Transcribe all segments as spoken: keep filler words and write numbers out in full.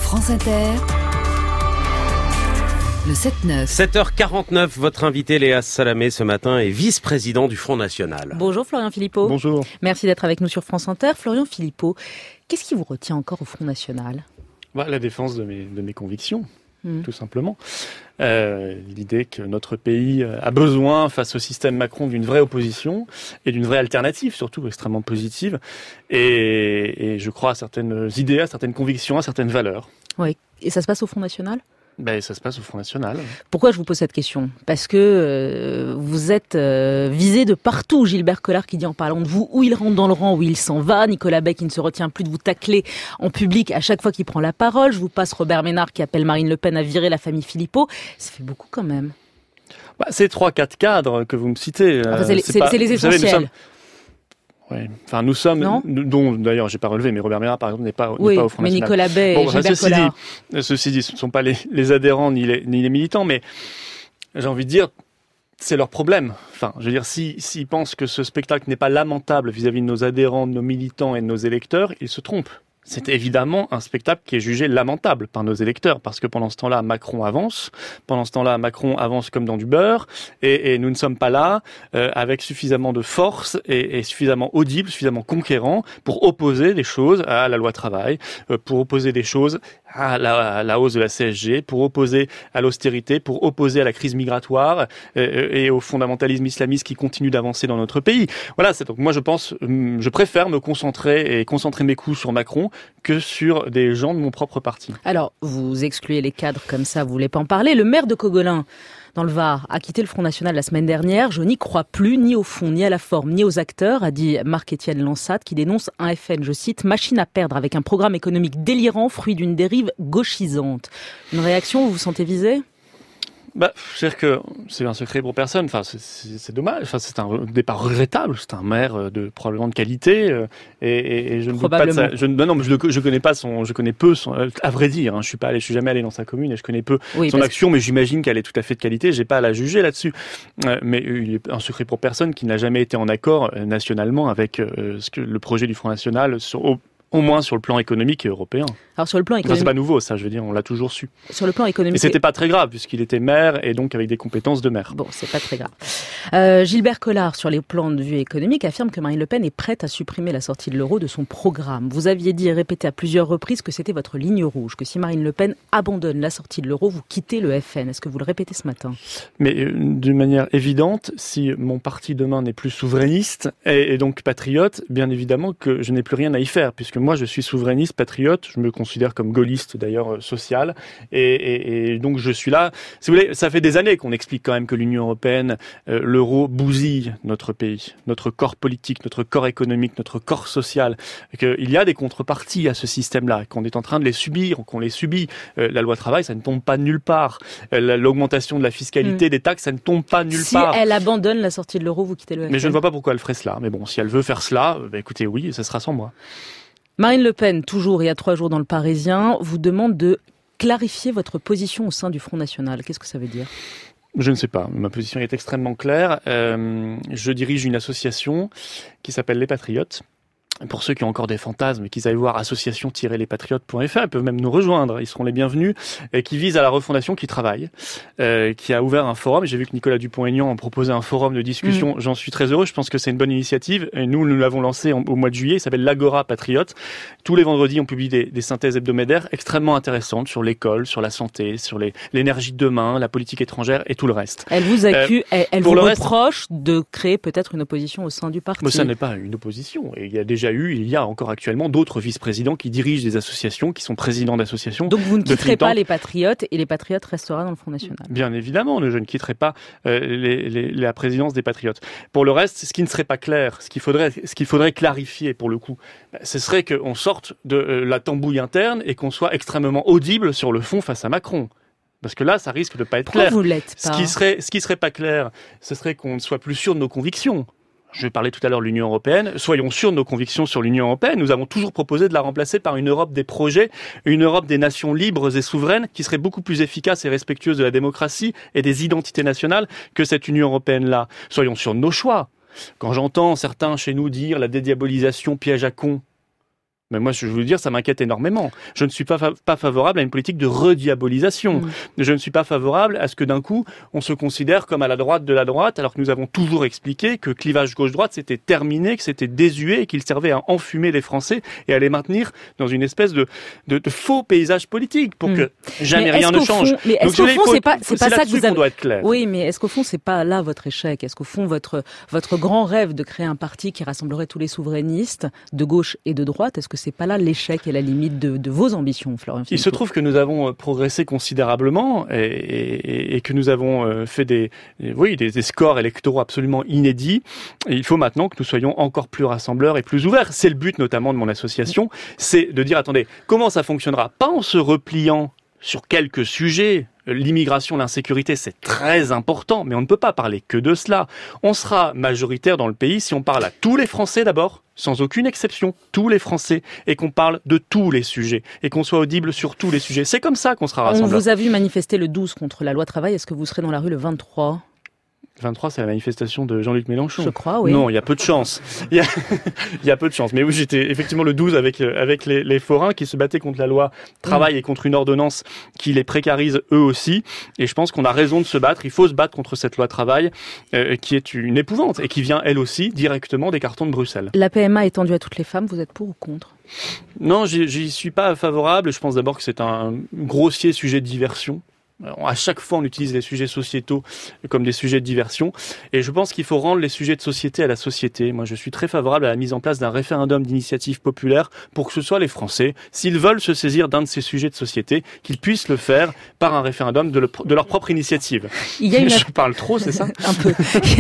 France Inter, le sept neuf. sept heures quarante-neuf, votre invité Léa Salamé ce matin est vice-président du Front National. Bonjour Florian Philippot. Bonjour. Merci d'être avec nous sur France Inter. Florian Philippot, qu'est-ce qui vous retient encore au Front National ? Bah, la défense de mes, de mes convictions, mmh. tout simplement. Euh, l'idée que notre pays a besoin, face au système Macron, d'une vraie opposition et d'une vraie alternative, surtout extrêmement positive. Et, et je crois à certaines idées, à certaines convictions, à certaines valeurs. Oui. Et ça se passe au Front National ? Ben, ça se passe au Front National. Pourquoi je vous pose cette question ? Parce que euh, vous êtes euh, visé de partout. Gilbert Collard qui dit en parlant de vous où il rentre dans le rang, où il s'en va. Nicolas Bay qui ne se retient plus de vous tacler en public à chaque fois qu'il prend la parole. Je vous passe Robert Ménard qui appelle Marine Le Pen à virer la famille Philippot. Ça fait beaucoup quand même. Bah, c'est trois, quatre cadres que vous me citez. Enfin, c'est, les, c'est, pas, c'est les essentiels. Savez, nous sommes... Ouais. Enfin, nous sommes, nous, dont d'ailleurs j'ai pas relevé, mais Robert Ménard par exemple n'est pas, oui, n'est pas au Front mais National. Nicolas Bay, bon, Gilbert ceci Collard. Dit, ceci dit, ce ne sont pas les, les adhérents ni les, ni les militants, mais j'ai envie de dire, c'est leur problème. Enfin, je veux dire, si, s'ils pensent que ce spectacle n'est pas lamentable vis-à-vis de nos adhérents, de nos militants et de nos électeurs, ils se trompent. C'est évidemment un spectacle qui est jugé lamentable par nos électeurs, parce que pendant ce temps-là, Macron avance, pendant ce temps-là, Macron avance comme dans du beurre, et, et nous ne sommes pas là euh, avec suffisamment de force et, et suffisamment audible, suffisamment conquérant pour opposer des choses à la loi travail, euh, pour opposer des choses à la, à la hausse de la C S G, pour opposer à l'austérité, pour opposer à la crise migratoire euh, et au fondamentalisme islamiste qui continue d'avancer dans notre pays. Voilà, c'est donc moi je pense, je préfère me concentrer et concentrer mes coups sur Macron que sur des gens de mon propre parti. Alors, vous excluez les cadres comme ça, vous voulez pas en parler. Le maire de Cogolin, dans le Var, a quitté le Front National la semaine dernière. Je n'y crois plus, ni au fond, ni à la forme, ni aux acteurs, a dit Marc-Étienne Lansat, qui dénonce un F N, je cite, machine à perdre avec un programme économique délirant, fruit d'une dérive gauchisante. Une réaction, vous vous sentez visé ? Bah, c'est-à-dire que c'est un secret pour personne. Enfin, c'est, c'est, c'est dommage. Enfin, c'est un départ regrettable. C'est un maire de probablement de qualité. Euh, et, et, et je ne doute pas de ça. Je, non, non, mais je, je connais pas son. Je connais peu son. À vrai dire, hein, je suis pas allé. Je suis jamais allé dans sa commune et je connais peu oui, son action. Que... Mais j'imagine qu'elle est tout à fait de qualité. J'ai pas à la juger là-dessus. Euh, mais il est un secret pour personne qui n'a jamais été en accord euh, nationalement avec euh, ce que le projet du Front National sur, au, au moins sur le plan économique et européen. Alors sur le plan économique, enfin, c'est pas nouveau ça, je veux dire, on l'a toujours su. Sur le plan économique, et c'était pas très grave puisqu'il était maire et donc avec des compétences de maire. Bon, c'est pas très grave. Euh, Gilbert Collard, sur les plans de vue économique, affirme que Marine Le Pen est prête à supprimer la sortie de l'euro de son programme. Vous aviez dit et répété à plusieurs reprises que c'était votre ligne rouge, que si Marine Le Pen abandonne la sortie de l'euro, vous quittez le F N. Est-ce que vous le répétez ce matin ? Mais euh, d'une manière évidente, si mon parti demain n'est plus souverainiste et, et donc patriote, bien évidemment que je n'ai plus rien à y faire, puisque moi je suis souverainiste, patriote, je me considère comme gaulliste d'ailleurs euh, social, et, et, et donc je suis là. Si vous voulez, ça fait des années qu'on explique quand même que l'Union européenne, euh, l'euro bousille notre pays, notre corps politique, notre corps économique, notre corps social, qu'il y a des contreparties à ce système-là, qu'on est en train de les subir, qu'on les subit. Euh, la loi travail, ça ne tombe pas nulle part. Euh, l'augmentation de la fiscalité, mmh. des taxes, ça ne tombe pas nulle si part. Si elle abandonne la sortie de l'euro, vous quittez le F N. Mais je ne vois pas pourquoi elle ferait cela. Mais bon, si elle veut faire cela, bah, écoutez, oui, ça sera sans moi. Marine Le Pen, toujours il y a trois jours dans le Parisien, vous demande de clarifier votre position au sein du Front National. Qu'est-ce que ça veut dire ? Je ne sais pas. Ma position est extrêmement claire. Euh, je dirige une association qui s'appelle Les Patriotes. Pour ceux qui ont encore des fantasmes, qu'ils aillent voir association tiret les patriotes point f r, ils peuvent même nous rejoindre, ils seront les bienvenus, et qui vise à la refondation, qui travaille, euh, qui a ouvert un forum. J'ai vu que Nicolas Dupont-Aignan a proposé un forum de discussion, mmh. J'en suis très heureux, je pense que c'est une bonne initiative, et nous, nous l'avons lancé en, au mois de juillet, il s'appelle l'Agora Patriote. Tous les vendredis, on publie des, des synthèses hebdomadaires extrêmement intéressantes sur l'école, sur la santé, sur les, l'énergie de demain, la politique étrangère et tout le reste. Elle vous accuse, euh, elle, elle vous reproche reste, de créer peut-être une opposition au sein du parti. Mais ça n'est pas une opposition, et il y a déjà eu, il y a encore actuellement d'autres vice-présidents qui dirigent des associations, qui sont présidents d'associations. Donc vous ne quitterez pas les Patriotes et les Patriotes restera dans le Front National. Bien évidemment, je ne quitterai pas euh, les, les, la présidence des Patriotes. Pour le reste, ce qui ne serait pas clair, ce qu'il faudrait, ce qu'il faudrait clarifier pour le coup, ce serait qu'on sorte de euh, la tambouille interne et qu'on soit extrêmement audible sur le fond face à Macron. Parce que là, ça risque de pas être Pourquoi clair. Vous l'êtes pas. Ce qui serait, ce qui serait pas clair, ce serait qu'on ne soit plus sûr de nos convictions. Je parlais tout à l'heure de l'Union européenne. Soyons sûrs de nos convictions sur l'Union européenne. Nous avons toujours proposé de la remplacer par une Europe des projets, une Europe des nations libres et souveraines qui serait beaucoup plus efficace et respectueuse de la démocratie et des identités nationales que cette Union européenne-là. Soyons sûrs de nos choix. Quand j'entends certains chez nous dire la dédiabolisation piège à con, Mais moi, je veux vous dire, ça m'inquiète énormément. Je ne suis pas, fa- pas favorable à une politique de rediabolisation. Mmh. Je ne suis pas favorable à ce que d'un coup, on se considère comme à la droite de la droite, alors que nous avons toujours expliqué que clivage gauche-droite, c'était terminé, que c'était désuet et qu'il servait à enfumer les Français et à les maintenir dans une espèce de, de, de faux paysage politique pour mmh. que jamais rien ne change. Fond, mais est-ce Donc, qu'au fond, faut, c'est pas, c'est pas c'est ça que vous avez... doit être clair. Oui, mais est-ce qu'au fond, c'est pas là votre échec? Est-ce qu'au fond, votre, votre grand rêve de créer un parti qui rassemblerait tous les souverainistes, de gauche et de droite, est-ce que c'est pas là l'échec et la limite de, de vos ambitions, Florian Philippot? Il se trouve que nous avons progressé considérablement et, et, et que nous avons fait des, oui, des, des scores électoraux absolument inédits. Et il faut maintenant que nous soyons encore plus rassembleurs et plus ouverts. C'est le but notamment de mon association, c'est de dire, attendez, comment ça fonctionnera? Pas en se repliant sur quelques sujets. L'immigration, l'insécurité, c'est très important, mais on ne peut pas parler que de cela. On sera majoritaire dans le pays si on parle à tous les Français d'abord, sans aucune exception, tous les Français, et qu'on parle de tous les sujets, et qu'on soit audible sur tous les sujets. C'est comme ça qu'on sera rassemblés. On vous a vu manifester le douze contre la loi travail, est-ce que vous serez dans la rue le vingt-trois ? vingt-trois, c'est la manifestation de Jean-Luc Mélenchon. Je crois, oui. Non, il y a peu de chance. Il y a, il y a peu de chance. Mais oui, j'étais effectivement le douze avec, avec les, les forains qui se battaient contre la loi travail mmh. et contre une ordonnance qui les précarise eux aussi. Et je pense qu'on a raison de se battre. Il faut se battre contre cette loi travail euh, qui est une épouvante et qui vient elle aussi directement des cartons de Bruxelles. La P M A étendue à toutes les femmes, vous êtes pour ou contre ? Non, j'y, j'y suis pas favorable. Je pense d'abord que c'est un grossier sujet de diversion. Alors, à chaque fois, on utilise les sujets sociétaux comme des sujets de diversion. Et je pense qu'il faut rendre les sujets de société à la société. Moi, je suis très favorable à la mise en place d'un référendum d'initiative populaire pour que ce soit les Français, s'ils veulent se saisir d'un de ces sujets de société, qu'ils puissent le faire par un référendum de, le, de leur propre initiative. Il y a une je aff... parle trop, c'est ça ? Un peu.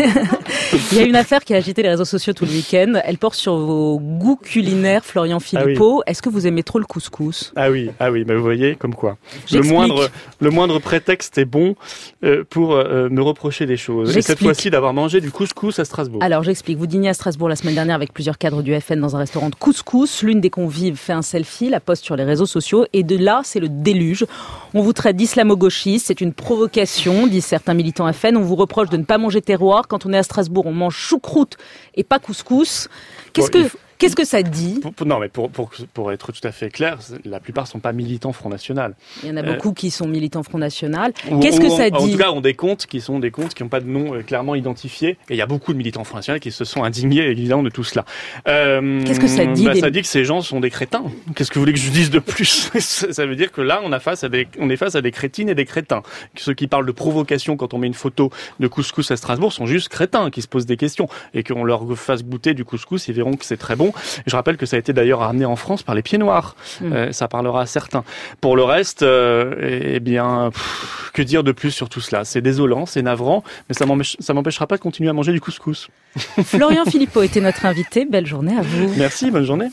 Il y a une affaire qui a agité les réseaux sociaux tout le week-end. Elle porte sur vos goûts culinaires, Florian Philippot. Ah oui. Est-ce que vous aimez trop le couscous ? Ah oui, ah oui, bah vous voyez, comme quoi. Le moindre, le moindre prétexte est bon euh, pour euh, me reprocher des choses. Et cette fois-ci, d'avoir mangé du couscous à Strasbourg. Alors, j'explique. Vous dîniez à Strasbourg la semaine dernière avec plusieurs cadres du F N dans un restaurant de couscous. L'une des convives fait un selfie, la poste sur les réseaux sociaux. Et de là, c'est le déluge. On vous traite d'islamo-gauchiste. C'est une provocation, disent certains militants F N. On vous reproche de ne pas manger terroir. Quand on est à Strasbourg, on mange choucroute et pas couscous. Qu'est-ce bon, que... Qu'est-ce que ça dit ? pour, pour, Non, mais pour, pour, pour être tout à fait clair, la plupart ne sont pas militants Front National. Il y en a beaucoup euh, qui sont militants Front National. Qu'est-ce que ça en, dit ? En tout cas, ont des comptes qui sont des comptes qui n'ont pas de nom euh, clairement identifié. Et il y a beaucoup de militants Front National qui se sont indignés, évidemment, de tout cela. Euh, Qu'est-ce que ça dit bah, des... Ça dit que ces gens sont des crétins. Qu'est-ce que vous voulez que je dise de plus ? Ça veut dire que là, on, a face à des, on est face à des crétines et des crétins. Ceux qui parlent de provocation quand on met une photo de couscous à Strasbourg sont juste crétins qui se posent des questions. Et qu'on leur fasse goûter du couscous, ils verront que c'est très bon. Je rappelle que ça a été d'ailleurs ramené en France par les Pieds Noirs. Mmh. Euh, ça parlera à certains. Pour le reste, euh, eh bien, pff, que dire de plus sur tout cela ? C'est désolant, c'est navrant, mais ça m'empêche, ça m'empêchera pas de continuer à manger du couscous. Florian Philippot était notre invité. Belle journée à vous. Merci, bonne journée.